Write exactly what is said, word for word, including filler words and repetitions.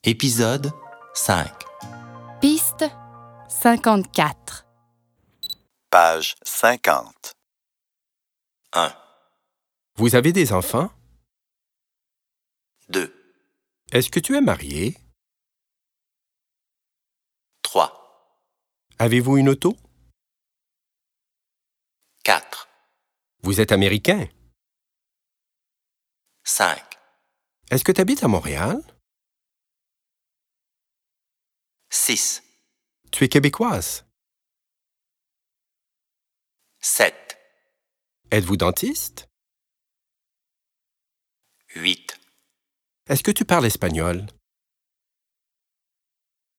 Épisode cinq. Piste cinquante-quatre. Page cinquante. un, Vous avez des enfants? deux, Est-ce que tu es marié? trois, Avez-vous une auto? quatre, Vous êtes américain? cinq, Est-ce que tu habites à Montréal? six, Tu es québécoise? sept, Êtes-vous dentiste? huit, Est-ce que tu parles espagnol?